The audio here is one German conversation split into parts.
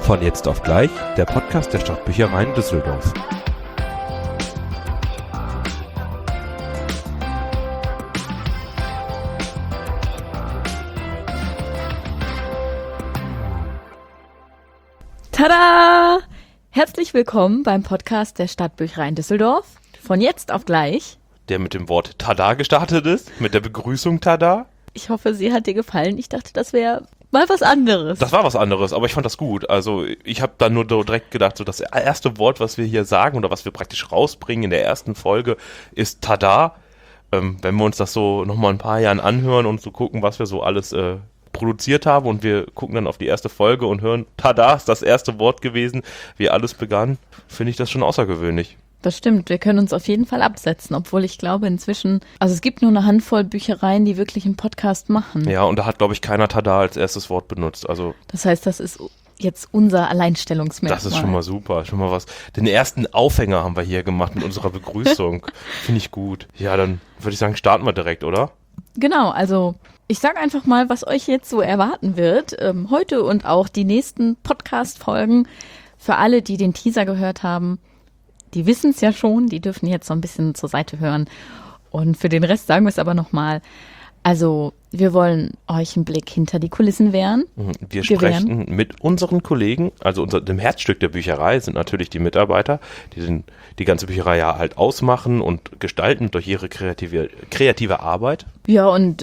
Von jetzt auf gleich, der Podcast der Stadtbüchereien Düsseldorf. Tada! Herzlich willkommen beim Podcast der Stadtbüchereien Düsseldorf. Von jetzt auf gleich. Der mit dem Wort Tada gestartet ist, mit der Begrüßung Tada. Ich hoffe, sie hat dir gefallen. Ich dachte, das wäre mal was anderes. Das war was anderes, aber ich fand das gut. Also ich habe dann nur direkt gedacht, so das erste Wort, was wir hier sagen oder was wir praktisch rausbringen in der ersten Folge, ist Tada. Wenn wir uns das so nochmal ein paar Jahren anhören und so gucken, was wir so alles produziert haben und wir gucken dann auf die erste Folge und hören, Tada, ist das erste Wort gewesen, wie alles begann, finde ich das schon außergewöhnlich. Das stimmt, wir können uns auf jeden Fall absetzen, obwohl ich glaube inzwischen, also es gibt nur eine Handvoll Büchereien, die wirklich einen Podcast machen. Ja, und da hat, glaube ich, keiner Tada als erstes Wort benutzt. Also das heißt, das ist jetzt unser Alleinstellungsmerkmal. Das ist schon mal super, schon mal was. Den ersten Aufhänger haben wir hier gemacht mit unserer Begrüßung. Finde ich gut. Ja, dann würde ich sagen, starten wir direkt, oder? Genau, also ich sage einfach mal, was euch jetzt so erwarten wird. Heute und auch die nächsten Podcast-Folgen. Für alle, die den Teaser gehört haben, die wissen es ja schon, die dürfen jetzt so ein bisschen zur Seite hören. Und für den Rest sagen wir es aber nochmal. Also wir wollen euch einen Blick hinter die Kulissen gewähren. Wir sprechen mit unseren Kollegen, also dem Herzstück der Bücherei sind natürlich die Mitarbeiter, die die ganze Bücherei ja halt ausmachen und gestalten durch ihre kreative Arbeit. Ja, und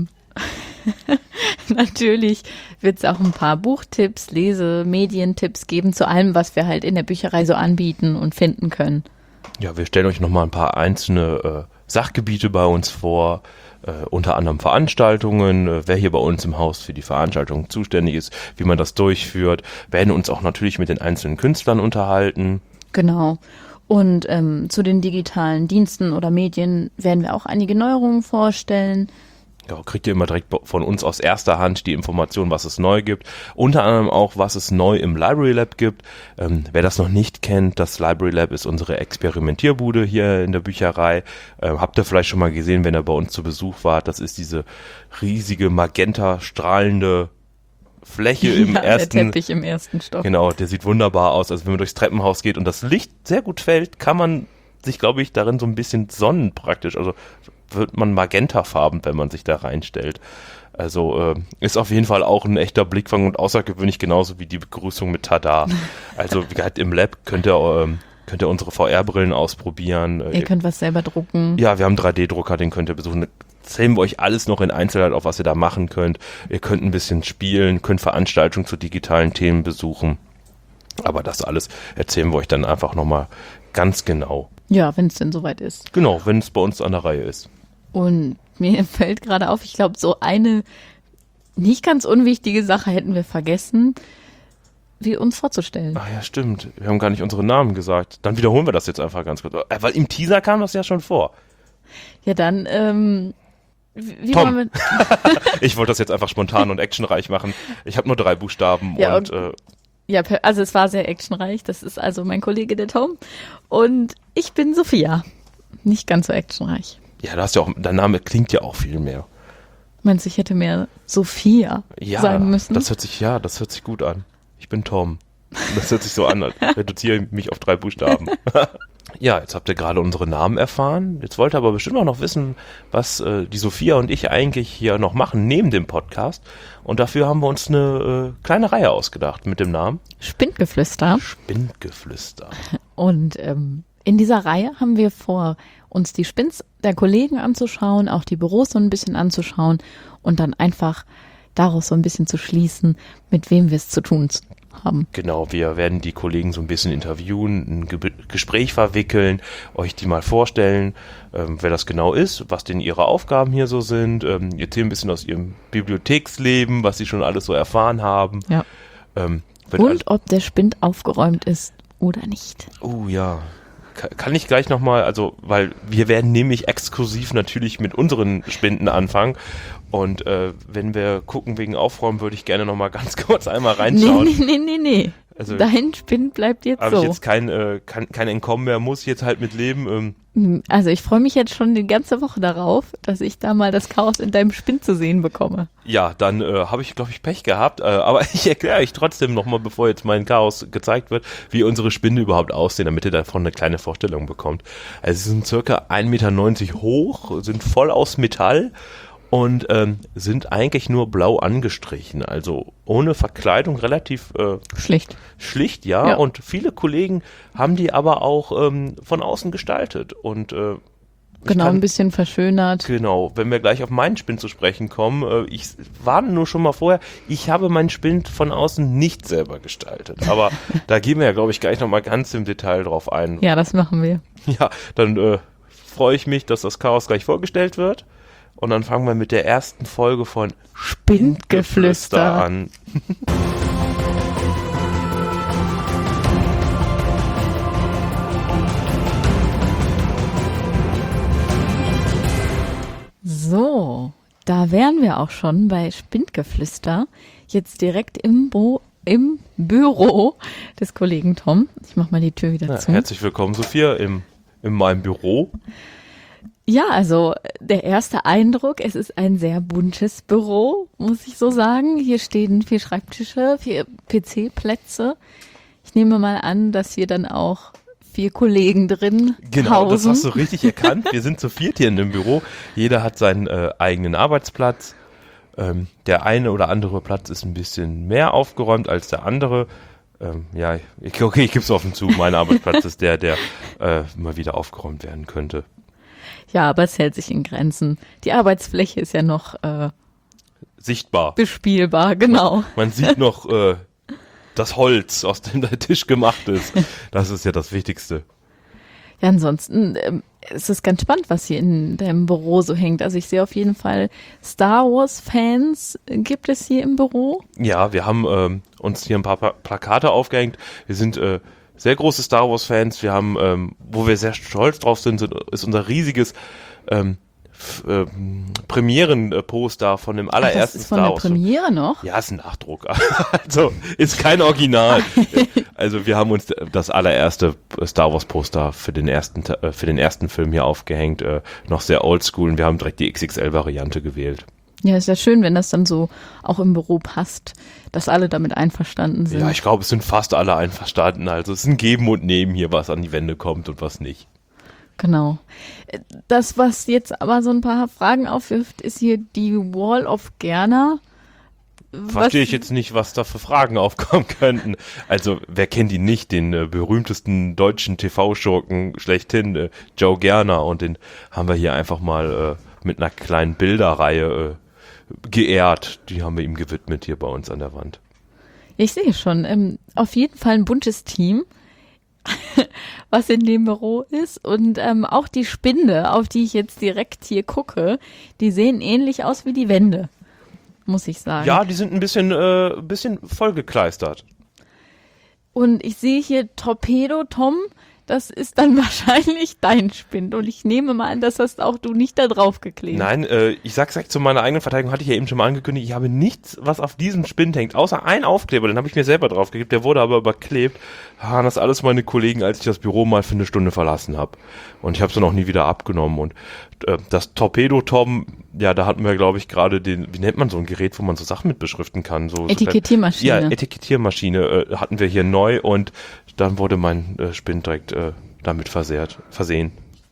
natürlich wird es auch ein paar Buchtipps, Medientipps geben zu allem, was wir halt in der Bücherei so anbieten und finden können. Ja, wir stellen euch nochmal ein paar einzelne Sachgebiete bei uns vor, unter anderem Veranstaltungen, wer hier bei uns im Haus für die Veranstaltungen zuständig ist, wie man das durchführt, werden uns auch natürlich mit den einzelnen Künstlern unterhalten. Genau. Und zu den digitalen Diensten oder Medien werden wir auch einige Neuerungen vorstellen. Ja, kriegt ihr immer direkt von uns aus erster Hand die Information, was es neu gibt. Unter anderem auch, was es neu im Library Lab gibt. Wer das noch nicht kennt, das Library Lab ist unsere Experimentierbude hier in der Bücherei. Habt ihr vielleicht schon mal gesehen, wenn ihr bei uns zu Besuch wart. Das ist diese riesige, magenta strahlende Fläche im ersten. Der Teppich im ersten Stock. Genau, der sieht wunderbar aus. Also wenn man durchs Treppenhaus geht und das Licht sehr gut fällt, kann man sich, glaube ich, darin so ein bisschen sonnen praktisch. Also wird man magentafarben, wenn man sich da reinstellt. Also ist auf jeden Fall auch ein echter Blickfang und außergewöhnlich, genauso wie die Begrüßung mit Tada. Also wie gesagt, im Lab könnt ihr unsere VR-Brillen ausprobieren. Ihr könnt was selber drucken. Ja, wir haben einen 3D-Drucker, den könnt ihr besuchen. Zählen wir euch alles noch in Einzelheit auf, was ihr da machen könnt. Ihr könnt ein bisschen spielen, könnt Veranstaltungen zu digitalen Themen besuchen. Aber das alles erzählen wir euch dann einfach nochmal ganz genau. Ja, wenn es denn soweit ist. Genau, wenn es bei uns an der Reihe ist. Und mir fällt gerade auf, ich glaube, so eine nicht ganz unwichtige Sache hätten wir vergessen, wie uns vorzustellen. Ach ja, stimmt. Wir haben gar nicht unsere Namen gesagt. Dann wiederholen wir das jetzt einfach ganz kurz. Weil im Teaser kam das ja schon vor. Ja, dann, wie Tom. wollen wir... Ich wollte das jetzt einfach spontan und actionreich machen. Ich habe nur 3 Buchstaben ja, und ja, also es war sehr actionreich. Das ist also mein Kollege, der Tom. Und ich bin Sophia. Nicht ganz so actionreich. Ja, dein Name klingt ja auch viel mehr. Meinst du, ich hätte mehr Sophia sagen müssen? Das hört sich gut an. Ich bin Tom. Das hört sich so an, als reduziere mich auf 3 Buchstaben. Ja, jetzt habt ihr gerade unsere Namen erfahren. Jetzt wollt ihr aber bestimmt auch noch wissen, was die Sophia und ich eigentlich hier noch machen neben dem Podcast. Und dafür haben wir uns eine kleine Reihe ausgedacht mit dem Namen Spindgeflüster. Spindgeflüster. Und in dieser Reihe haben wir vor, uns die Spins der Kollegen anzuschauen, auch die Büros so ein bisschen anzuschauen und dann einfach daraus so ein bisschen zu schließen, mit wem wir es zu tun haben. Genau, wir werden die Kollegen so ein bisschen interviewen, ein Gespräch verwickeln, euch die mal vorstellen, wer das genau ist, was denn ihre Aufgaben hier so sind, erzählen ein bisschen aus ihrem Bibliotheksleben, was sie schon alles so erfahren haben. Ja. Und ob der Spind aufgeräumt ist oder nicht. Oh ja. Kann ich gleich nochmal, also, weil wir werden nämlich exklusiv natürlich mit unseren Spinden anfangen und wenn wir gucken wegen Aufräumen, würde ich gerne nochmal ganz kurz einmal reinschauen. Nee. Also, dein Spind bleibt jetzt habe so. ich jetzt kein Entkommen mehr, muss ich jetzt halt mit leben. Also ich freue mich jetzt schon die ganze Woche darauf, dass ich da mal das Chaos in deinem Spind zu sehen bekomme. Ja, dann habe ich, glaube ich, Pech gehabt. Aber ich erkläre euch trotzdem nochmal, bevor jetzt mein Chaos gezeigt wird, wie unsere Spinde überhaupt aussehen, damit ihr davon eine kleine Vorstellung bekommt. Also sie sind circa 1,90 Meter hoch, sind voll aus Metall und sind eigentlich nur blau angestrichen. Also ohne Verkleidung, relativ schlicht, ja. Und viele Kollegen haben die aber auch von außen gestaltet und ein bisschen verschönert. Genau, wenn wir gleich auf meinen Spind zu sprechen kommen, ich warne nur schon mal vorher, ich habe meinen Spind von außen nicht selber gestaltet, aber da gehen wir ja, glaube ich, gleich nochmal ganz im Detail drauf ein. Ja, das machen wir. Ja, dann freue ich mich, dass das Chaos gleich vorgestellt wird und dann fangen wir mit der ersten Folge von Spindgeflüster an. So, da wären wir auch schon bei Spindgeflüster. Jetzt direkt im Büro des Kollegen Tom. Ich mach mal die Tür wieder zu. Herzlich willkommen, Sophia, in meinem Büro. Ja, also der erste Eindruck, es ist ein sehr buntes Büro, muss ich so sagen. Hier stehen 4 Schreibtische, 4 PC-Plätze. Ich nehme mal an, dass hier dann auch 4 Kollegen drin Genau, hausen. das hast du richtig erkannt. Wir sind zu 4 hier in dem Büro. Jeder hat seinen eigenen Arbeitsplatz. Der eine oder andere Platz ist ein bisschen mehr aufgeräumt als der andere. Ich gebe es offen zu. Mein Arbeitsplatz ist der mal wieder aufgeräumt werden könnte. Ja, aber es hält sich in Grenzen. Die Arbeitsfläche ist ja noch sichtbar. Bespielbar, genau. Man sieht noch das Holz, aus dem der Tisch gemacht ist. Das ist ja das Wichtigste. Ja, ansonsten es ist ganz spannend, was hier in deinem Büro so hängt. Also ich sehe auf jeden Fall Star Wars Fans gibt es hier im Büro. Ja, wir haben uns hier ein paar Plakate aufgehängt. Wir sind sehr große Star Wars Fans. Wir haben, wo wir sehr stolz drauf sind, ist unser riesiges Premieren-Poster von dem allerersten Star Wars. Das ist von der Premiere noch? Ja, ist ein Nachdruck. Also, ist kein Original. Also, wir haben uns das allererste Star Wars Poster für den ersten Film hier aufgehängt. Noch sehr oldschool und wir haben direkt die XXL-Variante gewählt. Ja, ist ja schön, wenn das dann so auch im Büro passt, dass alle damit einverstanden sind. Ja, ich glaube, es sind fast alle einverstanden. Also, es ist ein Geben und Nehmen hier, was an die Wände kommt und was nicht. Genau. Das, was jetzt aber so ein paar Fragen aufwirft, ist hier die Wall of Gerner. Verstehe ich jetzt nicht, was da für Fragen aufkommen könnten. Also, wer kennt ihn nicht? Den berühmtesten deutschen TV-Schurken schlechthin, Joe Gerner. Und den haben wir hier einfach mal mit einer kleinen Bilderreihe geehrt. Die haben wir ihm gewidmet hier bei uns an der Wand. Ich sehe schon. Auf jeden Fall ein buntes Team, was in dem Büro ist. Und auch die Spinde, auf die ich jetzt direkt hier gucke, die sehen ähnlich aus wie die Wände, muss ich sagen. Ja, die sind ein bisschen vollgekleistert. Und ich sehe hier Torpedo Tom, das ist dann wahrscheinlich dein Spind. Und ich nehme mal an, das hast auch du nicht da drauf geklebt. Nein, ich sag's gleich zu meiner eigenen Verteidigung, hatte ich ja eben schon mal angekündigt, ich habe nichts, was auf diesem Spind hängt, außer einen Aufkleber, den habe ich mir selber draufgeklebt, der wurde aber überklebt. Das alles meine Kollegen, als ich das Büro mal für eine Stunde verlassen habe. Und ich habe es dann auch nie wieder abgenommen. Und das Torpedo-Tom, ja, da hatten wir, glaube ich, gerade wie nennt man so ein Gerät, wo man so Sachen mit beschriften kann? So Etikettiermaschine. Ja, Etikettiermaschine hatten wir hier neu und dann wurde mein Spind direkt damit versehen.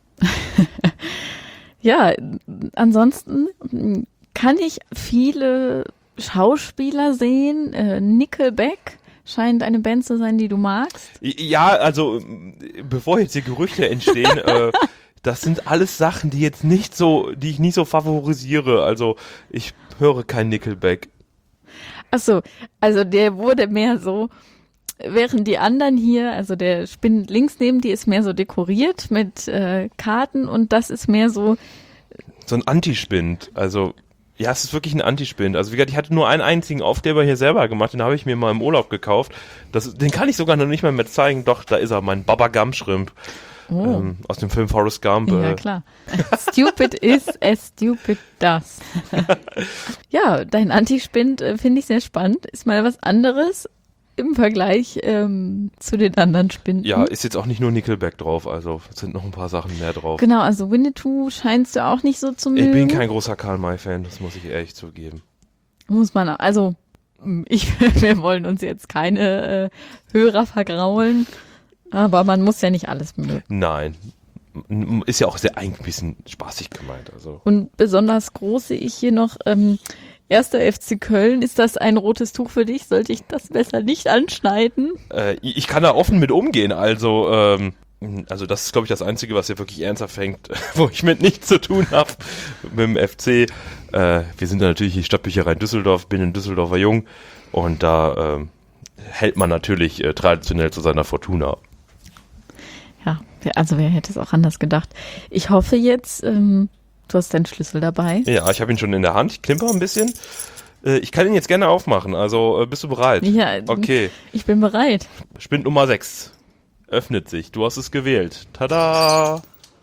Ja, ansonsten kann ich viele Schauspieler sehen. Nickelback scheint eine Band zu sein, die du magst. Ja, also bevor jetzt hier Gerüchte entstehen, das sind alles Sachen, die ich nicht so favorisiere. Also ich höre kein Nickelback. Ach so, also der wurde mehr so, während die anderen hier, also der Spind links neben die ist mehr so dekoriert mit Karten und das ist mehr so ein Antispind. Also ja, es ist wirklich ein Antispind. Also wie gesagt, ich hatte nur einen einzigen Aufkleber hier selber gemacht, den habe ich mir mal im Urlaub gekauft. Den kann ich sogar noch nicht mal mehr zeigen. Doch, da ist er, mein Baba Gump Shrimp. Oh. Aus dem Film Forrest Gump. Ja, klar. Stupid is as stupid does. Ja, dein Antispind finde ich sehr spannend. Ist mal was anderes. im Vergleich zu den anderen Spinnen. Ja, ist jetzt auch nicht nur Nickelback drauf, also es sind noch ein paar Sachen mehr drauf. Genau, also Winnetou scheinst du auch nicht so zu mögen. Ich bin kein großer Karl-May-Fan, das muss ich ehrlich zugeben. Muss man, also wir wollen uns jetzt keine Hörer vergraulen, aber man muss ja nicht alles mögen. Nein, ist ja auch eigentlich ein bisschen spaßig gemeint. Also. Und besonders groß sehe ich hier noch 1. FC Köln. Ist das ein rotes Tuch für dich? Sollte ich das besser nicht anschneiden? Ich kann da offen mit umgehen, also das ist, glaube ich, das Einzige, was hier wirklich ernsthaft hängt, wo ich mit nichts zu tun habe mit dem FC. Wir sind da natürlich die Stadtbücherei in Düsseldorf, bin ein Düsseldorfer Jung und da hält man natürlich traditionell zu seiner Fortuna. Ja, also wer hätte es auch anders gedacht. Ich hoffe jetzt, du hast deinen Schlüssel dabei. Ja, ich habe ihn schon in der Hand, ich klimper ein bisschen. Ich kann ihn jetzt gerne aufmachen, also bist du bereit? Ja, okay. Ich bin bereit. Spind Nummer 6 öffnet sich, du hast es gewählt. Tada!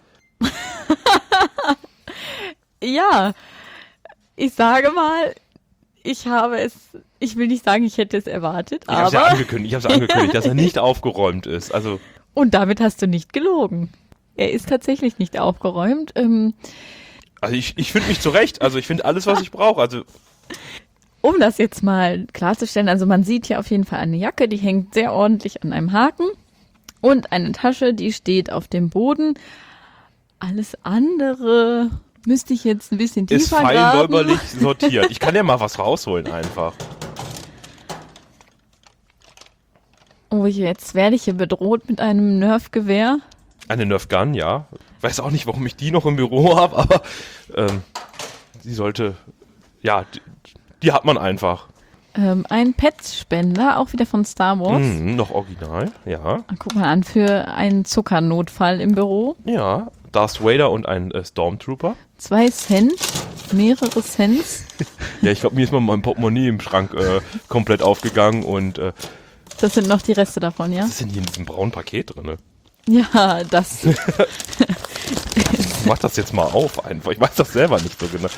Ja, ich sage mal, ich will nicht sagen, ich hätte es erwartet, Ich habe es ja angekündigt, dass er nicht aufgeräumt ist. Also und damit hast du nicht gelogen. Er ist tatsächlich nicht aufgeräumt. Also ich finde mich zurecht. Also ich finde alles, was ich brauche. Also um das jetzt mal klarzustellen, also man sieht hier auf jeden Fall eine Jacke, die hängt sehr ordentlich an einem Haken und eine Tasche, die steht auf dem Boden. Alles andere müsste ich jetzt ein bisschen tiefer ist fein graben. säuberlich sortiert. Ich kann ja mal was rausholen einfach. Oh, jetzt werde ich hier bedroht mit einem Nerf-Gewehr. Eine Nerf Gun, ja. Weiß auch nicht, warum ich die noch im Büro habe, aber die sollte, ja, die hat man einfach. Ein Pet-Spender, auch wieder von Star Wars. Noch original, ja. Guck mal an, für einen Zuckernotfall im Büro. Ja, Darth Vader und ein Stormtrooper. 2 Cent, mehrere Cents. Ja, ich glaube, mir ist mal mein Portemonnaie im Schrank komplett aufgegangen und das sind noch die Reste davon, ja? was ist denn hier in diesem braunen Paket drin? Ja, das. Ich mach das jetzt mal auf einfach. Ich weiß das selber nicht so genau.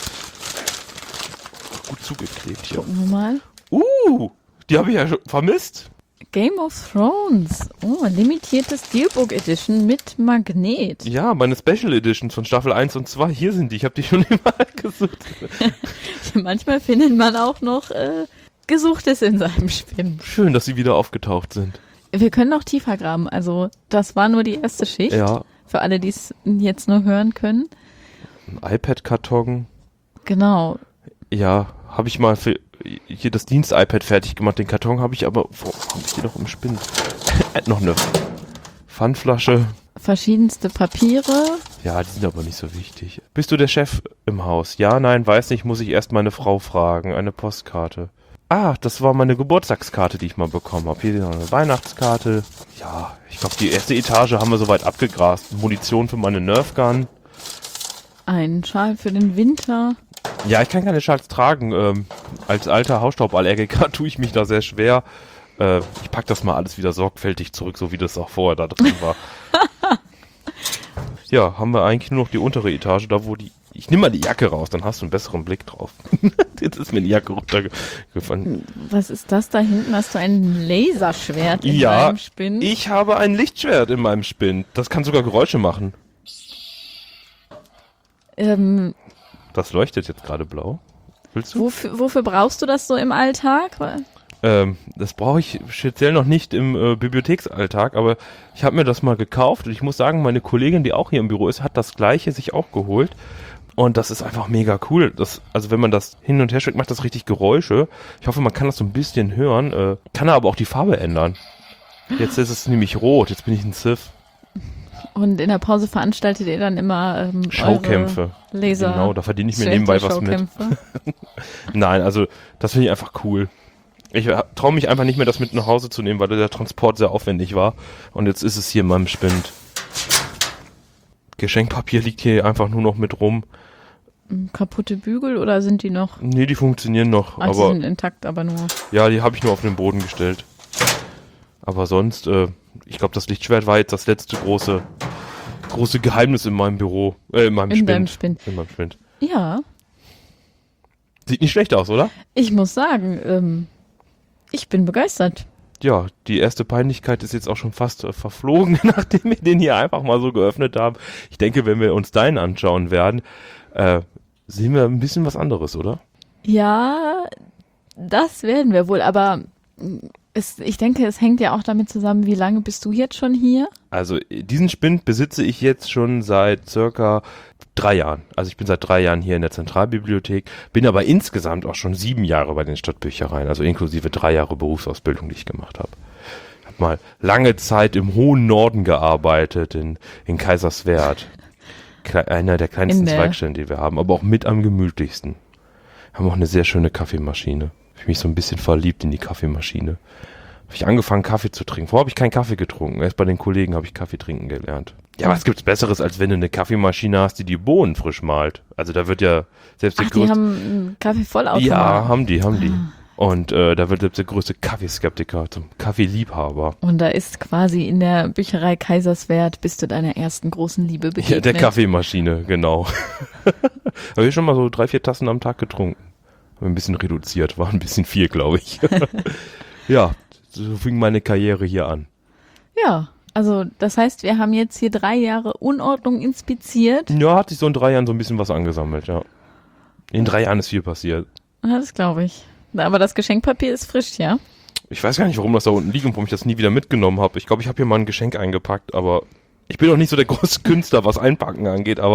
Gut zugeklebt hier. Gucken wir mal. Die habe ich ja schon vermisst. Game of Thrones. Oh, limitierte Steelbook Edition mit Magnet. Ja, meine Special Editions von Staffel 1 und 2. Hier sind die. Ich habe die schon überall gesucht. Manchmal findet man auch noch Gesuchtes in seinem Spinn. Schön, dass sie wieder aufgetaucht sind. Wir können noch tiefer graben. Also, das war nur die erste Schicht. Ja. Für alle, die es jetzt nur hören können. Ein iPad-Karton. Genau. Ja, habe ich mal für hier das Dienst-iPad fertig gemacht. Den Karton habe ich aber, wo habe ich die noch im Spinn? Noch eine Pfandflasche. Verschiedenste Papiere. Ja, die sind aber nicht so wichtig. Bist du der Chef im Haus? Ja, nein, weiß nicht, muss ich erst meine Frau fragen. Eine Postkarte. Ah, das war meine Geburtstagskarte, die ich mal bekommen habe. Hier noch eine Weihnachtskarte. Ja, ich glaube, die erste Etage haben wir soweit abgegrast. Munition für meine Nerf Gun. Ein Schal für den Winter. Ja, ich kann keine Schals tragen. Als alter Hausstauballergiker tue ich mich da sehr schwer. Ich pack das mal alles wieder sorgfältig zurück, so wie das auch vorher da drin war. Ja, haben wir eigentlich nur noch die untere Etage, da wo die... Ich nehme mal die Jacke raus, dann hast du einen besseren Blick drauf. Jetzt ist mir die Jacke runtergefallen. Was ist das da hinten? Hast du ein Laserschwert in Ja, deinem Spinn? ich habe ein Lichtschwert in meinem Spinn. Das kann sogar Geräusche machen. Das leuchtet jetzt gerade blau. Willst du? Wofür brauchst du das so im Alltag? Das brauche ich speziell noch nicht im Bibliotheksalltag, aber ich habe mir das mal gekauft und ich muss sagen, meine Kollegin, die auch hier im Büro ist, hat das gleiche sich auch geholt. Und das ist einfach mega cool. Also wenn man das hin und her schickt, macht das richtig Geräusche. Ich hoffe, man kann das so ein bisschen hören. Kann aber auch die Farbe ändern. Jetzt ist es nämlich rot. Jetzt bin ich ein Sith. Und in der Pause veranstaltet ihr dann immer Schaukämpfe. Laser. Genau, da verdiene ich mir nebenbei was mit. Nein, also das finde ich einfach cool. Ich traue mich einfach nicht mehr, das mit nach Hause zu nehmen, weil der Transport sehr aufwendig war. Und jetzt ist es hier in meinem Spind. Geschenkpapier liegt hier einfach nur noch mit rum. Kaputte Bügel oder sind die noch? Nee, die funktionieren noch. Die sind intakt, aber nur. Ja, die habe ich nur auf den Boden gestellt. Aber sonst, ich glaube, das Lichtschwert war jetzt das letzte große Geheimnis in meinem Büro. In meinem Spind. In meinem Spind. Ja. Sieht nicht schlecht aus, oder? Ich muss sagen, Ich bin begeistert. Ja, die erste Peinlichkeit ist jetzt auch schon fast verflogen, nachdem wir den hier einfach mal so geöffnet haben. Ich denke, wenn wir uns deinen anschauen werden, sehen wir ein bisschen was anderes, oder? Ja, das werden wir wohl, aber ich denke, es hängt ja auch damit zusammen, wie lange bist du jetzt schon hier? Also diesen Spind besitze ich jetzt schon seit circa 3 Jahren. Also ich bin seit 3 Jahren hier in der Zentralbibliothek, bin aber insgesamt auch schon 7 Jahre bei den Stadtbüchereien, also inklusive 3 Jahre Berufsausbildung, die ich gemacht habe. Ich habe mal lange Zeit im hohen Norden gearbeitet, in Kaiserswerth. Einer der kleinsten Zweigstellen, die wir haben, aber auch mit am gemütlichsten. Haben auch eine sehr schöne Kaffeemaschine. Ich habe mich so ein bisschen verliebt in die Kaffeemaschine. Habe ich angefangen, Kaffee zu trinken. Vorher habe ich keinen Kaffee getrunken. Erst bei den Kollegen habe ich Kaffee trinken gelernt. Ja, was gibt's Besseres, als wenn du eine Kaffeemaschine hast, die Bohnen frisch malt? Also da wird ja selbst der größte... die haben einen Kaffeevollautomat. Ja, haben die. Und da wird selbst der größte Kaffeeskeptiker zum Kaffeeliebhaber. Und da ist quasi in der Bücherei Kaiserswerth bist du deiner ersten großen Liebe begegnet. Ja, der Kaffeemaschine, genau. Habe ich schon mal so 3-4 Tassen am Tag getrunken. Habe ein bisschen reduziert, war ein bisschen viel, glaube ich. Ja, so fing meine Karriere hier an. Ja, also das heißt, wir haben jetzt hier 3 Jahre Unordnung inspiziert. Ja, hat sich so in 3 Jahren so ein bisschen was angesammelt, ja. In 3 Jahren ist viel passiert. Ja, das glaube ich. Aber das Geschenkpapier ist frisch, ja? Ich weiß gar nicht, warum das da unten liegt und warum ich das nie wieder mitgenommen habe. Ich glaube, ich habe hier mal ein Geschenk eingepackt, aber ich bin auch nicht so der große Künstler, was Einpacken angeht, aber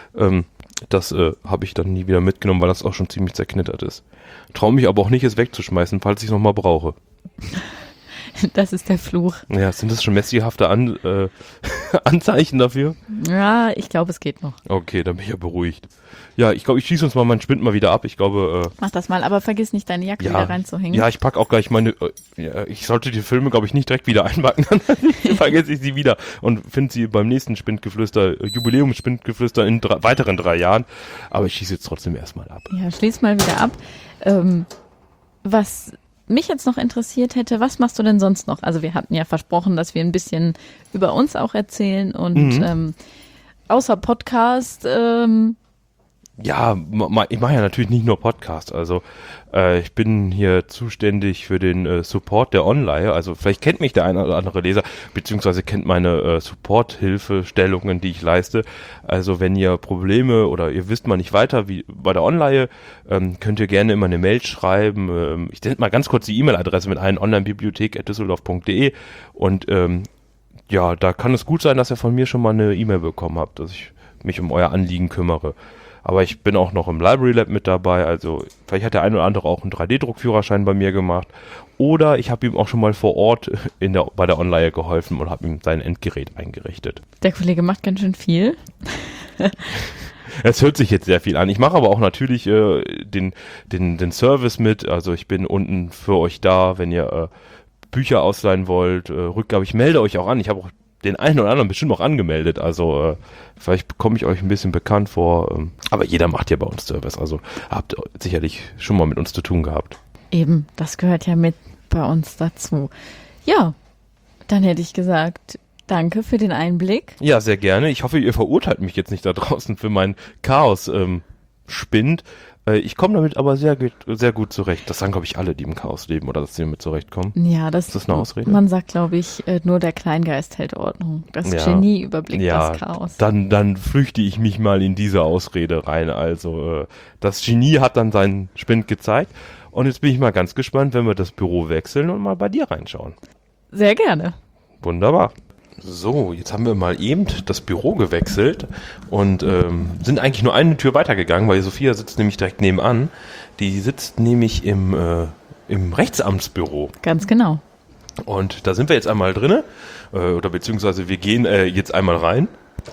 das habe ich dann nie wieder mitgenommen, weil das auch schon ziemlich zerknittert ist. Traue mich aber auch nicht, es wegzuschmeißen, falls ich es nochmal brauche. Das ist der Fluch. Ja, sind das schon messihafte Anzeichen dafür? Ja, ich glaube, es geht noch. Okay, dann bin ich ja beruhigt. Ja, ich glaube, ich schieße uns mal meinen Spind mal wieder ab. Ich glaube, mach das mal, aber vergiss nicht, deine Jacke wieder reinzuhängen. Ja, ich packe auch gleich meine, ich sollte die Filme, glaube ich, nicht direkt wieder einpacken, dann vergesse ich sie wieder und finde sie beim nächsten Spindgeflüster, Jubiläumsspindgeflüster in weiteren 3 Jahren. Aber ich schieße jetzt trotzdem erstmal ab. Ja, schließ mal wieder ab. Was mich jetzt noch interessiert hätte, was machst du denn sonst noch? Also wir hatten ja versprochen, dass wir ein bisschen über uns auch erzählen und außer Podcast. Ja, ich mache ja natürlich nicht nur Podcast, also ich bin hier zuständig für den Support der Online, also vielleicht kennt mich der eine oder andere Leser, beziehungsweise kennt meine Support-Hilfestellungen, die ich leiste. Also wenn ihr Probleme oder ihr wisst mal nicht weiter wie bei der Online, könnt ihr gerne immer eine Mail schreiben. Ich nenne mal ganz kurz die E-Mail-Adresse mit ein: onlinebibliothek@düsseldorf.de und ja, da kann es gut sein, dass ihr von mir schon mal eine E-Mail bekommen habt, dass ich mich um euer Anliegen kümmere. Aber ich bin auch noch im Library Lab mit dabei, also vielleicht hat der eine oder andere auch einen 3D-Druckführerschein bei mir gemacht. Oder ich habe ihm auch schon mal vor Ort bei der Online geholfen und habe ihm sein Endgerät eingerichtet. Der Kollege macht ganz schön viel. Es hört sich jetzt sehr viel an. Ich mache aber auch natürlich den Service mit, also ich bin unten für euch da, wenn ihr Bücher ausleihen wollt, Rückgabe, ich melde euch auch an. Ich habe auch den einen oder anderen bestimmt noch angemeldet, also vielleicht bekomme ich euch ein bisschen bekannt vor, aber jeder macht ja bei uns Service, also habt ihr sicherlich schon mal mit uns zu tun gehabt. Eben, das gehört ja mit bei uns dazu. Ja, dann hätte ich gesagt, danke für den Einblick. Ja, sehr gerne. Ich hoffe, ihr verurteilt mich jetzt nicht da draußen für meinen Chaos-Spind. Ich komme damit aber sehr gut zurecht. Das sagen, glaube ich, alle, die im Chaos leben oder dass sie damit zurechtkommen. Ja, ist das eine Ausrede? Man sagt, glaube ich, nur der Kleingeist hält Ordnung. Das Genie überblickt das Chaos. Dann flüchte ich mich mal in diese Ausrede rein. Also das Genie hat dann seinen Spind gezeigt. Und jetzt bin ich mal ganz gespannt, wenn wir das Büro wechseln und mal bei dir reinschauen. Sehr gerne. Wunderbar. So, jetzt haben wir mal eben das Büro gewechselt und sind eigentlich nur eine Tür weitergegangen, weil Sophia sitzt nämlich direkt nebenan. Die sitzt nämlich im Rechtsamtsbüro. Ganz genau. Und da sind wir jetzt einmal drinne, oder beziehungsweise wir gehen jetzt einmal rein.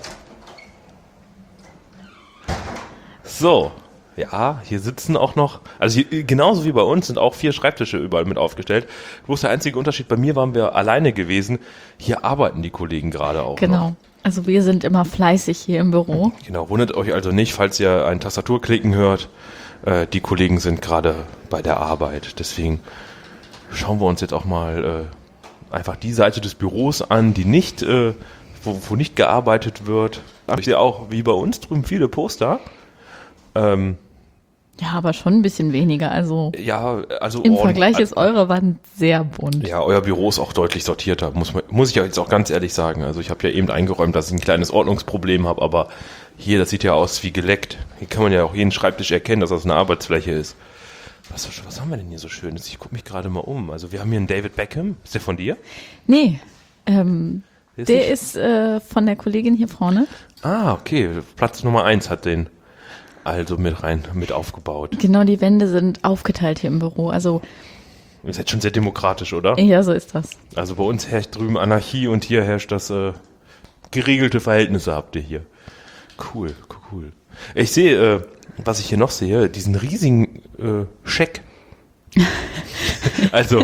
So, ja, hier sitzen auch noch, also hier, genauso wie bei uns sind auch 4 Schreibtische überall mit aufgestellt. Bloß der einzige Unterschied, bei mir waren wir alleine gewesen. Hier arbeiten die Kollegen gerade auch genau. noch. Also wir sind immer fleißig hier im Büro. Genau, wundert euch also nicht, falls ihr ein Tastaturklicken hört. Die Kollegen sind gerade bei der Arbeit. Deswegen schauen wir uns jetzt auch mal einfach die Seite des Büros an, die nicht, wo nicht gearbeitet wird. Ich sehe auch, wie bei uns drüben, viele Poster. Ja, aber schon ein bisschen weniger. Also Ja, also im Vergleich ist eure Wand sehr bunt. Ja, euer Büro ist auch deutlich sortierter, muss ich ja jetzt auch ganz ehrlich sagen. Also ich habe ja eben eingeräumt, dass ich ein kleines Ordnungsproblem habe, aber hier, das sieht ja aus wie geleckt. Hier kann man ja auch jeden Schreibtisch erkennen, dass das eine Arbeitsfläche ist. Was haben wir denn hier so Schönes? Ich gucke mich gerade mal um. Also wir haben hier einen David Beckham. Ist der von dir? Nee, Ist der nicht- ist von der Kollegin hier vorne. Ah, okay. Platz Nummer 1 hat den also mit aufgebaut. Genau, die Wände sind aufgeteilt hier im Büro. Also, Ist jetzt schon sehr demokratisch, oder? ja, so ist das. Also bei uns herrscht drüben Anarchie und hier herrscht das geregelte Verhältnisse habt ihr hier. Cool. Ich sehe, was ich hier noch sehe, diesen riesigen Scheck. Also,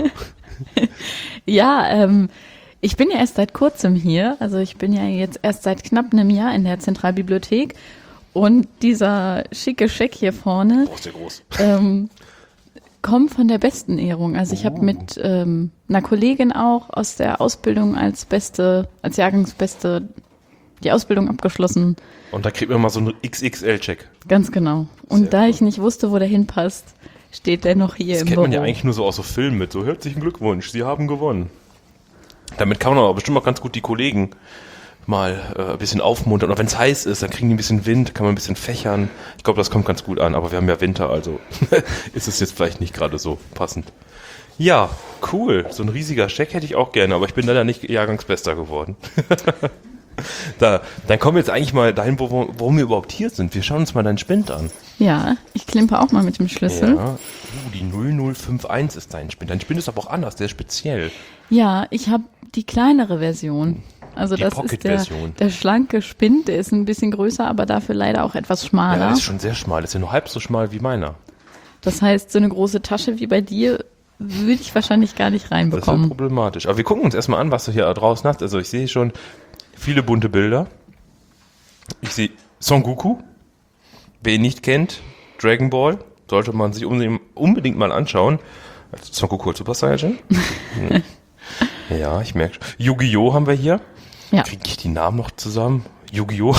Ja, ich bin ja erst seit kurzem hier. Also ich bin ja jetzt erst seit knapp einem Jahr in der Zentralbibliothek. Und dieser schicke Scheck hier vorne ist der groß. kommt von der besten Ehrung. Also ich habe mit einer Kollegin auch aus der Ausbildung als Jahrgangsbeste die Ausbildung abgeschlossen. Und da kriegt man mal so einen XXL-Check. Ganz genau. Und Sehr da gut. ich nicht wusste, wo der hinpasst, steht der noch hier Das im kennt Büro. man ja eigentlich nur so aus so Filmen mit. So, herzlichen Glückwunsch, Sie haben gewonnen. Damit kann man aber bestimmt auch ganz gut die Kollegen mal ein bisschen aufmuntern. Und wenn es heiß ist, dann kriegen die ein bisschen Wind, kann man ein bisschen fächern. Ich glaube, das kommt ganz gut an. Aber wir haben ja Winter, also ist es jetzt vielleicht nicht gerade so passend. Ja, cool. So ein riesiger Scheck hätte ich auch gerne, aber ich bin leider nicht Jahrgangsbester geworden. Dann kommen wir jetzt eigentlich mal dahin, warum wir überhaupt hier sind. Wir schauen uns mal deinen Spind an. Ja, ich klimper auch mal mit dem Schlüssel. Ja, die 0051 ist dein Spind. Dein Spind ist aber auch anders, der ist speziell. Ja, ich habe die kleinere Version. Also Die das ist Pocket-Version. der schlanke Spind, der ist ein bisschen größer, aber dafür leider auch etwas Ja, schmaler. der ist schon sehr schmal. Das ist ja nur halb so schmal wie meiner. Das heißt, so eine große Tasche wie bei dir würde ich wahrscheinlich gar nicht Das wird reinbekommen. problematisch. Aber wir gucken uns erstmal an, was du hier draußen hast. Also ich sehe schon viele bunte Bilder. Ich sehe Son Goku. Wer ihn nicht kennt, Dragon Ball, sollte man sich unbedingt mal anschauen. Also Son Goku als Super Saiyajin. Ja, ich merke schon. Yu-Gi-Oh! Haben wir hier. Ja, Kriege ich die Namen noch zusammen? Yu-Gi-Oh!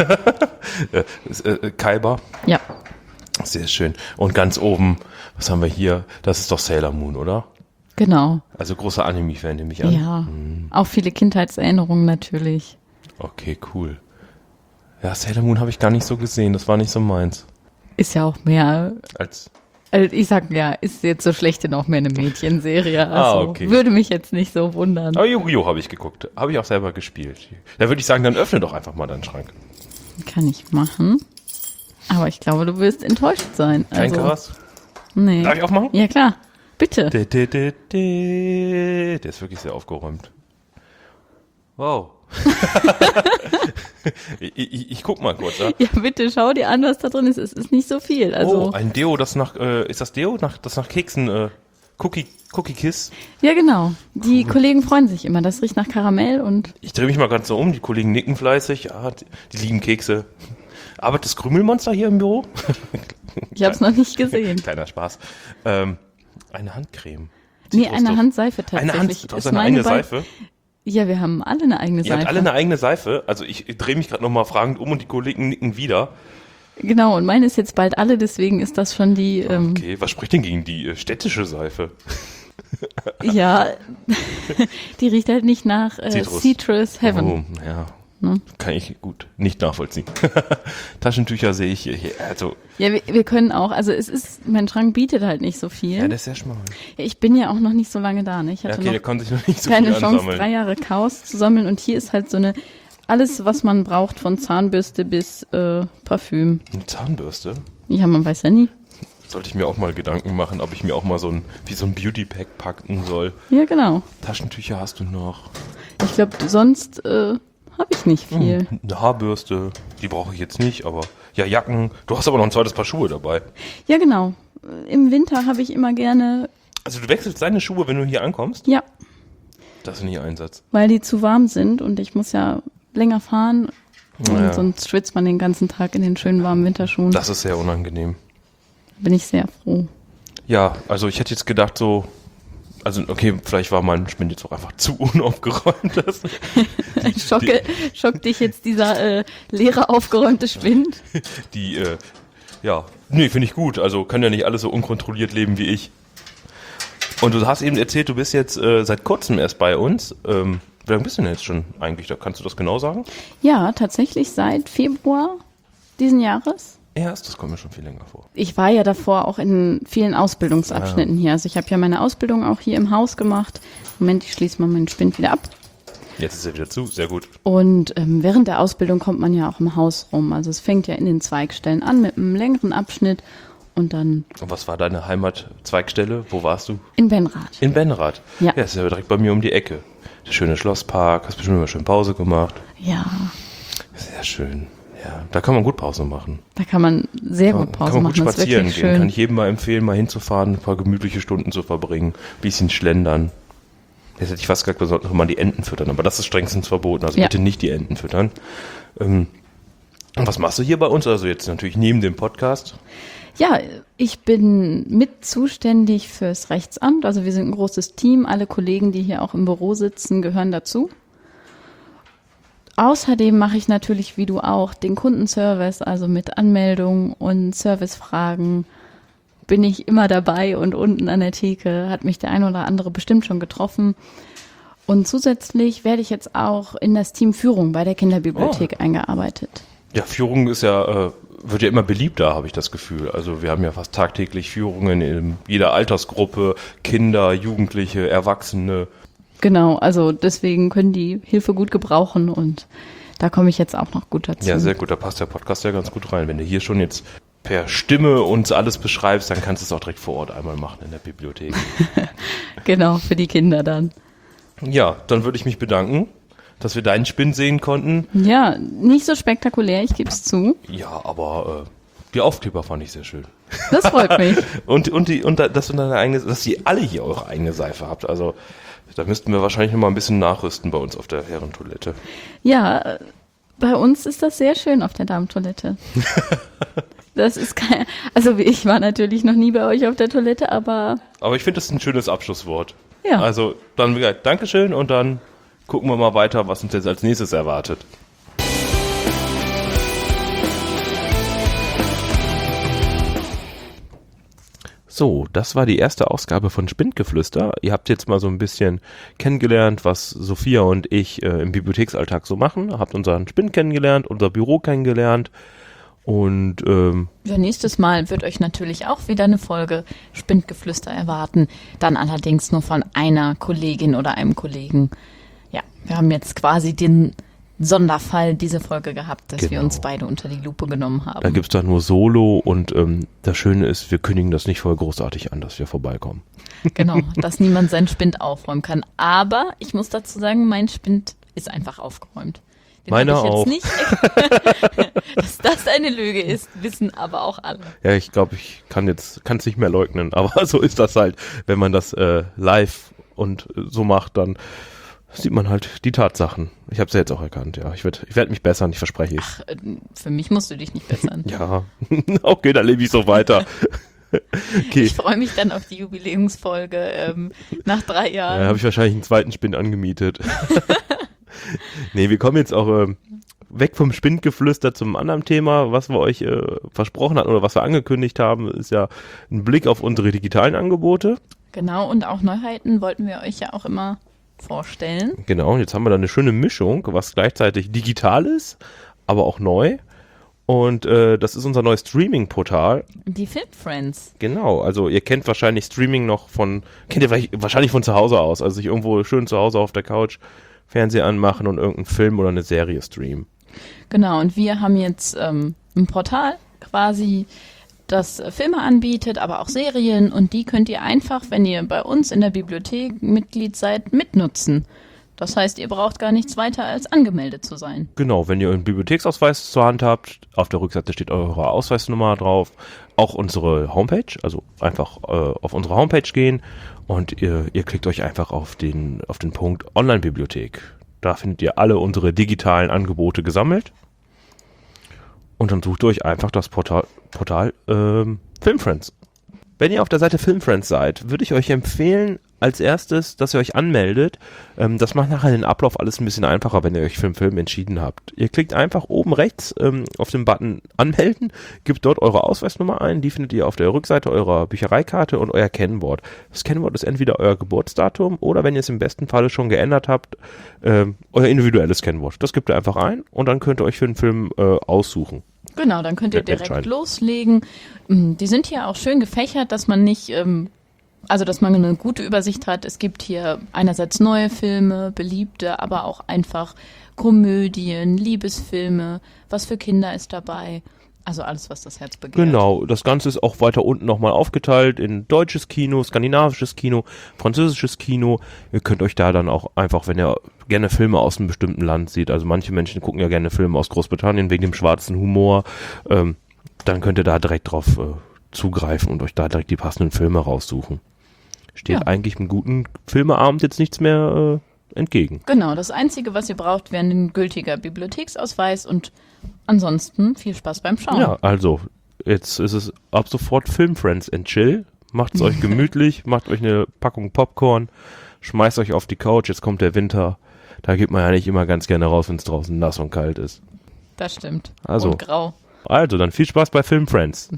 Kaiba. ja, Sehr schön. Und ganz oben, was haben wir hier? Das ist doch Sailor Moon, oder? genau. Also großer Anime-Fan, nehme ich an. Ja, auch viele Kindheitserinnerungen natürlich. Okay, cool. Ja, Sailor Moon habe ich gar nicht so gesehen. Das war nicht so meins. Ist ja auch mehr, Als also ich sag ja, ist jetzt so schlecht auch mehr eine Mädchenserie. Also okay. würde mich jetzt nicht so wundern. Aber Yu-Gi-Oh! Habe ich geguckt. Habe ich auch selber gespielt. Da würde ich sagen, dann öffne doch einfach mal deinen Schrank. Kann ich machen. Aber ich glaube, du wirst enttäuscht sein. Kein Also, Gras. nee. Darf ich aufmachen? Ja, klar. Bitte. Der ist wirklich sehr aufgeräumt. Wow. ich guck mal kurz. Ja? Ja, bitte schau dir an, was da drin ist. Es ist nicht so viel. Also, Oh, ein Deo, das nach, ist das Deo? Das nach Keksen, Cookie Kiss? ja, genau. Die Kollegen freuen sich immer. Das riecht nach Karamell und Ich drehe mich mal ganz so um, die Kollegen nicken fleißig, ja, die lieben Kekse. Arbeitet das Krümelmonster hier im Büro? ich habe es noch nicht gesehen. Kleiner Spaß. Eine Handcreme. Nee, Zitrusduft. eine Handseife tatsächlich. Eine Hand, du hast Ist eine meine eigene bei- Seife. Ja, wir haben alle eine eigene Ihr Seife. habt alle eine eigene Seife. Also ich drehe mich gerade nochmal fragend um und die Kollegen nicken wieder. Genau, und meine ist jetzt bald alle, deswegen ist das schon die, Okay, was spricht denn gegen die städtische Seife? ja, die riecht halt nicht nach Citrus. Citrus Heaven. Oh, ja. Ne? Kann ich gut nicht nachvollziehen. Taschentücher sehe ich hier. Also, Ja, wir können auch, also es ist, mein Schrank bietet halt nicht so viel. ja, das ist sehr schmal. Ja, ich bin ja auch noch nicht so lange da, ne? Ich Ja, hatte okay, der noch konnte sich noch nicht so keine viel Chance, ansammeln. 3 Jahre Chaos zu sammeln und hier ist halt so eine, alles, was man braucht, von Zahnbürste bis Parfüm. Eine Zahnbürste? Ja, man weiß ja nie. Sollte ich mir auch mal Gedanken machen, ob ich mir auch mal so ein Beauty-Pack packen soll. Ja, genau. Taschentücher hast du noch. Ich glaube, sonst habe ich nicht viel. Eine Haarbürste, die brauche ich jetzt nicht, aber ja, Jacken. Du hast aber noch ein zweites Paar Schuhe dabei. Ja, genau. Im Winter habe ich immer gerne, Also du wechselst deine Schuhe, wenn du hier ankommst? ja, Das ist nicht Einsatz. weil die zu warm sind und ich muss ja länger fahren und Naja. sonst schwitzt man den ganzen Tag in den schönen warmen Winterschuhen. Das ist sehr unangenehm. Bin ich sehr froh. Ja, also ich hätte jetzt gedacht so, also okay, vielleicht war mein Spind jetzt auch einfach zu unaufgeräumt. Schockt dich jetzt dieser leere, aufgeräumte Spind? Die, ja, Nee, finde ich gut. Also kann ja nicht alles so unkontrolliert leben wie ich. Und du hast eben erzählt, du bist jetzt seit kurzem erst bei uns. Wie lange bist du denn jetzt schon eigentlich? Kannst du das genau sagen? Ja, tatsächlich seit Februar diesen Jahres. Erst, das kommt mir schon viel länger vor. Ich war ja davor auch in vielen Ausbildungsabschnitten hier. Also ich habe ja meine Ausbildung auch hier im Haus gemacht. Moment, ich schließe mal meinen Spind wieder ab. Jetzt ist er wieder zu, sehr gut. Und während der Ausbildung kommt man ja auch im Haus rum. Also es fängt ja in den Zweigstellen an mit einem längeren Abschnitt und dann... Und was war deine Heimat-Zweigstelle? Wo warst du? In Benrath. In Benrath? Ja. Ja, ist ja direkt bei mir um die Ecke. Der schöne Schlosspark, hast bestimmt immer schön Pause gemacht. Ja. Sehr schön. Ja, da kann man gut Pause machen. Da kann man sehr gut Pause kann man machen. gut spazieren das ist gehen. wirklich schön. Kann ich jedem mal empfehlen, mal hinzufahren, ein paar gemütliche Stunden zu verbringen, ein bisschen schlendern. Jetzt hätte ich fast gesagt, wir sollten noch mal die Enten füttern, aber das ist strengstens verboten. Also Ja. bitte nicht die Enten füttern. Und was machst du hier bei uns? Also jetzt natürlich neben dem Podcast. Ja, ich bin mit zuständig fürs Rechtsamt. Also wir sind ein großes Team. Alle Kollegen, die hier auch im Büro sitzen, gehören dazu. Außerdem mache ich natürlich, wie du auch, den Kundenservice, also mit Anmeldungen und Servicefragen bin ich immer dabei und unten an der Theke hat mich der ein oder andere bestimmt schon getroffen. Und zusätzlich werde ich jetzt auch in das Team Führung bei der Kinderbibliothek eingearbeitet. Ja, Führung ist ja, wird ja immer beliebter, habe ich das Gefühl. Also wir haben ja fast tagtäglich Führungen in jeder Altersgruppe, Kinder, Jugendliche, Erwachsene. Genau, also deswegen können die Hilfe gut gebrauchen und da komme ich jetzt auch noch gut dazu. Ja, sehr gut, da passt der Podcast ja ganz gut rein. Wenn du hier schon jetzt per Stimme uns alles beschreibst, dann kannst du es auch direkt vor Ort einmal machen in der Bibliothek. Genau, für die Kinder dann. Ja, dann würde ich mich bedanken, dass wir deinen Spind sehen konnten. Ja, nicht so spektakulär, ich gebe es zu. Ja, aber die Aufkleber fand ich sehr schön. Das freut mich. Dass du deine eigene, dass ihr alle hier eure eigene Seife habt. Also da müssten wir wahrscheinlich noch mal ein bisschen nachrüsten bei uns auf der Herrentoilette. Ja, bei uns ist das sehr schön auf der Damentoilette. Das ist kein, also ich war natürlich noch nie bei euch auf der Toilette, aber... Aber ich finde, das ist ein schönes Abschlusswort. Ja. Also dann wie gesagt, Dankeschön und dann gucken wir mal weiter, was uns jetzt als nächstes erwartet. So, das war die erste Ausgabe von Spindgeflüster. Ihr habt jetzt mal so ein bisschen kennengelernt, was Sophia und ich im Bibliotheksalltag so machen. Habt unseren Spind kennengelernt, unser Büro kennengelernt und Ja, nächstes Mal wird euch natürlich auch wieder eine Folge Spindgeflüster erwarten. Dann allerdings nur von einer Kollegin oder einem Kollegen. Ja, wir haben jetzt quasi den Sonderfall diese Folge gehabt, dass wir Genau. uns beide unter die Lupe genommen haben. da gibt's da nur Solo und das Schöne ist, wir kündigen das nicht voll großartig an, dass wir vorbeikommen. Genau, dass niemand seinen Spind aufräumen kann. Aber ich muss dazu sagen, mein Spind ist einfach aufgeräumt. Den Meiner hab ich auch. jetzt nicht. Dass das eine Lüge ist, wissen aber auch alle. Ja, ich glaube, ich kann es nicht mehr leugnen, aber so ist das halt, wenn man das live und so macht, dann sieht man halt die Tatsachen. Ich habe es ja jetzt auch erkannt, ja. Ich werd mich bessern, ich verspreche es. Für mich musst du dich nicht bessern. Ja, okay, dann lebe ich so weiter. Okay, Ich freue mich dann auf die Jubiläumsfolge nach 3 Jahren. da habe ich wahrscheinlich einen zweiten Spind angemietet. Nee, wir kommen jetzt auch weg vom Spindgeflüster zum anderen Thema, was wir euch versprochen hatten oder was wir angekündigt haben, ist ja ein Blick auf unsere digitalen Angebote. Genau, und auch Neuheiten wollten wir euch ja auch immer vorstellen. Genau, und jetzt haben wir da eine schöne Mischung, was gleichzeitig digital ist, aber auch neu. Und das ist unser neues Streaming-Portal. Die Film Friends. Genau, also ihr kennt wahrscheinlich Streaming noch kennt ihr wahrscheinlich von zu Hause aus, also sich irgendwo schön zu Hause auf der Couch Fernseher anmachen und irgendeinen Film oder eine Serie streamen. Genau, und wir haben jetzt ein Portal quasi, das Filme anbietet, aber auch Serien. Und die könnt ihr einfach, wenn ihr bei uns in der Bibliothek Mitglied seid, mitnutzen. Das heißt, ihr braucht gar nichts weiter als angemeldet zu sein. Genau, wenn ihr einen Bibliotheksausweis zur Hand habt, auf der Rückseite steht eure Ausweisnummer drauf, auch unsere Homepage, also einfach auf unsere Homepage gehen und ihr klickt euch einfach auf den Punkt Online-Bibliothek. Da findet ihr alle unsere digitalen Angebote gesammelt und dann sucht ihr euch einfach das Portal Filmfriends. Wenn ihr auf der Seite Filmfriends seid, würde ich euch empfehlen, als erstes, dass ihr euch anmeldet. Das macht nachher den Ablauf alles ein bisschen einfacher, wenn ihr euch für einen Film entschieden habt. Ihr klickt einfach oben rechts auf den Button Anmelden, gebt dort eure Ausweisnummer ein, die findet ihr auf der Rückseite eurer Büchereikarte und euer Kennwort. Das Kennwort ist entweder euer Geburtsdatum oder, wenn ihr es im besten Falle schon geändert habt, euer individuelles Kennwort. Das gebt ihr einfach ein und dann könnt ihr euch für einen Film aussuchen. Genau, dann könnt ihr direkt loslegen. Die sind hier auch schön gefächert, dass man nicht... dass man eine gute Übersicht hat. Es gibt hier einerseits neue Filme, beliebte, aber auch einfach Komödien, Liebesfilme, was für Kinder ist dabei. Also alles, was das Herz begehrt. Genau, das Ganze ist auch weiter unten nochmal aufgeteilt in deutsches Kino, skandinavisches Kino, französisches Kino. Ihr könnt euch da dann auch einfach, wenn ihr gerne Filme aus einem bestimmten Land seht, also manche Menschen gucken ja gerne Filme aus Großbritannien wegen dem schwarzen Humor, dann könnt ihr da direkt drauf zugreifen und euch da direkt die passenden Filme raussuchen. Steht eigentlich einem guten Filmeabend jetzt nichts mehr entgegen. Genau, das Einzige, was ihr braucht, wäre ein gültiger Bibliotheksausweis und ansonsten viel Spaß beim Schauen. Ja, also jetzt ist es ab sofort Filmfriends and Chill. Macht's euch gemütlich, macht euch eine Packung Popcorn, schmeißt euch auf die Couch, jetzt kommt der Winter. Da geht man ja nicht immer ganz gerne raus, wenn es draußen nass und kalt ist. Das stimmt. Also, und grau. Also, dann viel Spaß bei Filmfriends.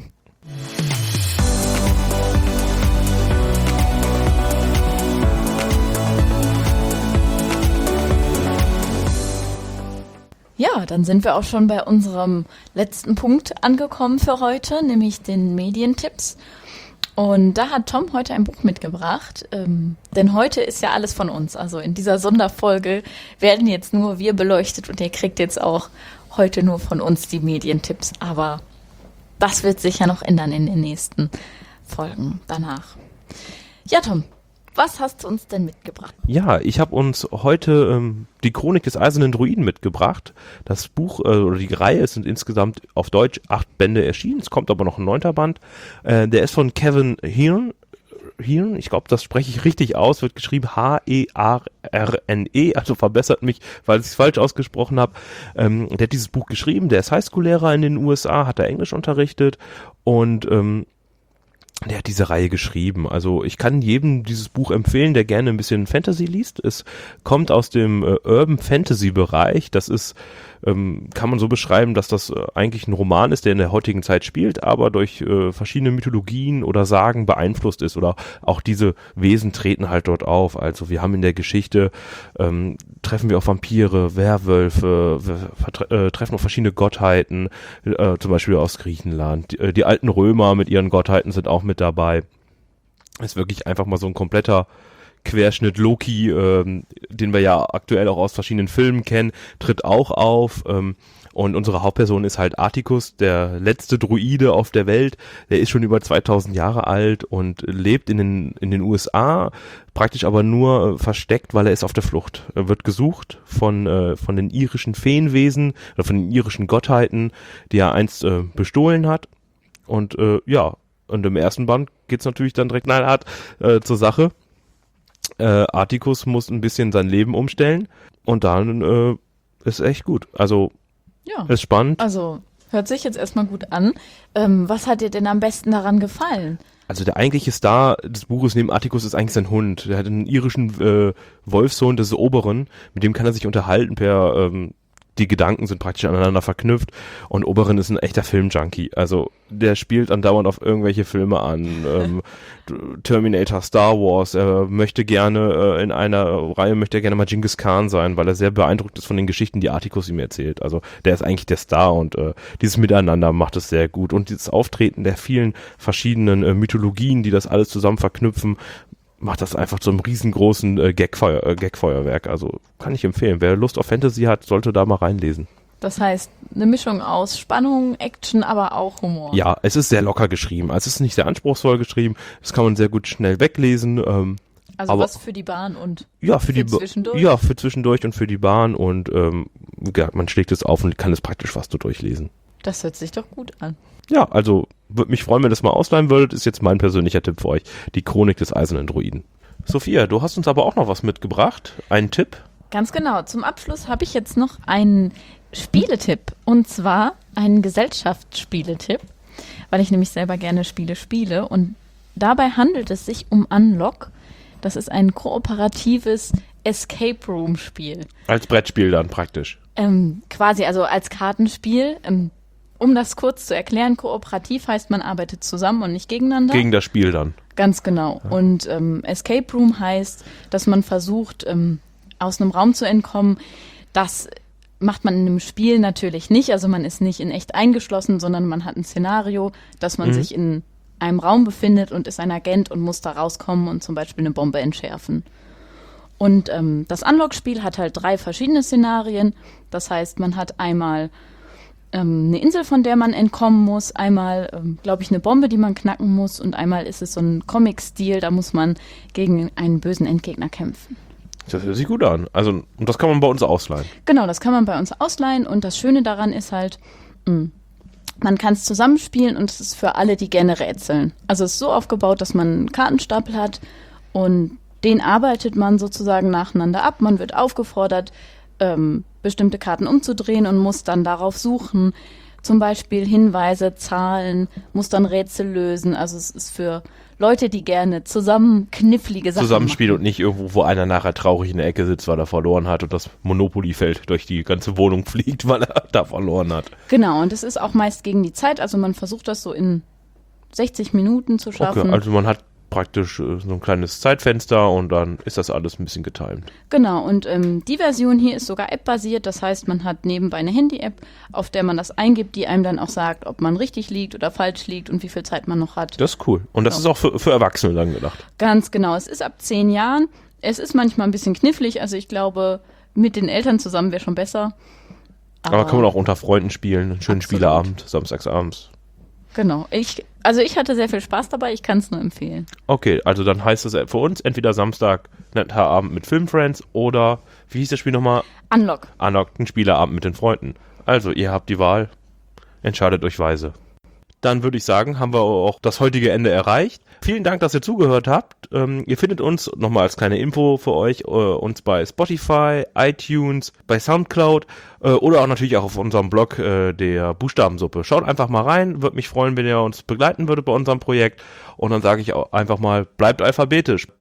Ja, dann sind wir auch schon bei unserem letzten Punkt angekommen für heute, nämlich den Medientipps. Und da hat Tom heute ein Buch mitgebracht, denn heute ist ja alles von uns. Also in dieser Sonderfolge werden jetzt nur wir beleuchtet und ihr kriegt jetzt auch heute nur von uns die Medientipps. Aber das wird sich ja noch ändern in den nächsten Folgen danach. Ja, Tom. Was hast du uns denn mitgebracht? Ja, ich habe uns heute die Chronik des Eisernen Druiden mitgebracht. Das Buch oder die Reihe sind insgesamt auf Deutsch 8 Bände erschienen. Es kommt aber noch ein 9. Band. Der ist von Kevin Hearne. Ich glaube, das spreche ich richtig aus. Wird geschrieben Hearne. Also verbessert mich, weil ich es falsch ausgesprochen habe. Der hat dieses Buch geschrieben. Der ist Highschool-Lehrer in den USA, hat da Englisch unterrichtet und der hat diese Reihe geschrieben. Also ich kann jedem dieses Buch empfehlen, der gerne ein bisschen Fantasy liest. Es kommt aus dem Urban Fantasy Bereich. Das ist, kann man so beschreiben, dass das eigentlich ein Roman ist, der in der heutigen Zeit spielt, aber durch verschiedene Mythologien oder Sagen beeinflusst ist. Oder auch diese Wesen treten halt dort auf. Also wir haben in der Geschichte, treffen wir auf Vampire, Werwölfe, wir treffen auf verschiedene Gottheiten, zum Beispiel aus Griechenland. Die alten Römer mit ihren Gottheiten sind auch mit dabei. Ist wirklich einfach mal so ein kompletter Querschnitt. Loki, den wir ja aktuell auch aus verschiedenen Filmen kennen, tritt auch auf. Und unsere Hauptperson ist halt Atticus, der letzte Druide auf der Welt. Der ist schon über 2000 Jahre alt und lebt in den USA, praktisch aber nur versteckt, weil er ist auf der Flucht. Er wird gesucht von den irischen Feenwesen oder von den irischen Gottheiten, die er einst bestohlen hat. Und und im ersten Band geht's natürlich dann direkt knallhart zur Sache. Atticus muss ein bisschen sein Leben umstellen und dann ist echt gut. Also ist spannend. Also hört sich jetzt erstmal gut an. Was hat dir denn am besten daran gefallen? Also der eigentliche Star des Buches neben Atticus ist eigentlich sein Hund. Der hat einen irischen Wolfssohn, das ist Oberon. Mit dem kann er sich unterhalten per die Gedanken sind praktisch aneinander verknüpft und Oberon ist ein echter Filmjunkie. Also der spielt andauernd auf irgendwelche Filme an. Terminator, Star Wars. Er möchte gerne in einer Reihe mal Genghis Khan sein, weil er sehr beeindruckt ist von den Geschichten, die Atticus ihm erzählt. Also der ist eigentlich der Star und dieses Miteinander macht es sehr gut. Und dieses Auftreten der vielen verschiedenen Mythologien, die das alles zusammen verknüpfen, macht das einfach zu einem riesengroßen Gagfeuerwerk. Also kann ich empfehlen. Wer Lust auf Fantasy hat, sollte da mal reinlesen. Das heißt, eine Mischung aus Spannung, Action, aber auch Humor. Ja, es ist sehr locker geschrieben. Es ist nicht sehr anspruchsvoll geschrieben. Das kann man sehr gut schnell weglesen. Also aber was für die Bahn und für zwischendurch? Ja, für zwischendurch und für die Bahn. Und man schlägt es auf und kann es praktisch fast so durchlesen. Das hört sich doch gut an. Ja, also würde mich freuen, wenn ihr das mal ausleihen würdet. Ist jetzt mein persönlicher Tipp für euch. Die Chronik des Eisernen Druiden. Sophia, du hast uns aber auch noch was mitgebracht. Einen Tipp? Ganz genau. Zum Abschluss habe ich jetzt noch einen Spieletipp. Und zwar einen Gesellschaftsspieletipp, weil ich nämlich selber gerne Spiele spiele. Und dabei handelt es sich um Unlock. Das ist ein kooperatives Escape Room Spiel. Als Brettspiel dann praktisch. Quasi, also als Kartenspiel. Um das kurz zu erklären, kooperativ heißt, man arbeitet zusammen und nicht gegeneinander. Gegen das Spiel dann. Ganz genau. Ja. Und Escape Room heißt, dass man versucht, aus einem Raum zu entkommen. Das macht man in einem Spiel natürlich nicht. Also man ist nicht in echt eingeschlossen, sondern man hat ein Szenario, dass man sich in einem Raum befindet und ist ein Agent und muss da rauskommen und zum Beispiel eine Bombe entschärfen. Und das Unlock-Spiel hat halt 3 verschiedene Szenarien. Das heißt, man hat einmal eine Insel, von der man entkommen muss, einmal, glaube ich, eine Bombe, die man knacken muss und einmal ist es so ein Comic-Stil, da muss man gegen einen bösen Endgegner kämpfen. Das hört sich gut an. Also, und das kann man bei uns ausleihen. Genau, das kann man bei uns ausleihen und das Schöne daran ist halt, man kann es zusammenspielen und es ist für alle, die gerne rätseln. Also es ist so aufgebaut, dass man einen Kartenstapel hat und den arbeitet man sozusagen nacheinander ab. Man wird aufgefordert, bestimmte Karten umzudrehen und muss dann darauf suchen, zum Beispiel Hinweise, Zahlen, muss dann Rätsel lösen. Also es ist für Leute, die gerne zusammen knifflige Sachen Zusammenspielen machen. Und nicht irgendwo, wo einer nachher traurig in der Ecke sitzt, weil er verloren hat und das Monopoly-Feld durch die ganze Wohnung fliegt, weil er da verloren hat. Genau, und es ist auch meist gegen die Zeit. Also man versucht das so in 60 Minuten zu schaffen. Okay, also man hat praktisch so ein kleines Zeitfenster und dann ist das alles ein bisschen getimed. Genau, und die Version hier ist sogar App-basiert, das heißt, man hat nebenbei eine Handy-App, auf der man das eingibt, die einem dann auch sagt, ob man richtig liegt oder falsch liegt und wie viel Zeit man noch hat. Das ist cool. Und das ist auch für Erwachsene dann gedacht. Ganz genau, es ist ab 10 Jahren. Es ist manchmal ein bisschen knifflig, also ich glaube, mit den Eltern zusammen wäre schon besser. Aber kann man auch unter Freunden spielen, einen schönen absolut. Spieleabend, samstagsabends. Genau, ich hatte sehr viel Spaß dabei, ich kann es nur empfehlen. Okay, also dann heißt es für uns entweder Samstag netter Abend mit Filmfriends oder, wie hieß das Spiel nochmal? Unlock. Unlock, ein Spieleabend mit den Freunden. Also, ihr habt die Wahl, entscheidet euch weise. Dann würde ich sagen, haben wir auch das heutige Ende erreicht. Vielen Dank, dass ihr zugehört habt. Ihr findet uns, nochmal als kleine Info für euch, uns bei Spotify, iTunes, bei Soundcloud oder auch natürlich auch auf unserem Blog der Buchstabensuppe. Schaut einfach mal rein, würde mich freuen, wenn ihr uns begleiten würdet bei unserem Projekt. Und dann sage ich auch einfach mal, bleibt alphabetisch.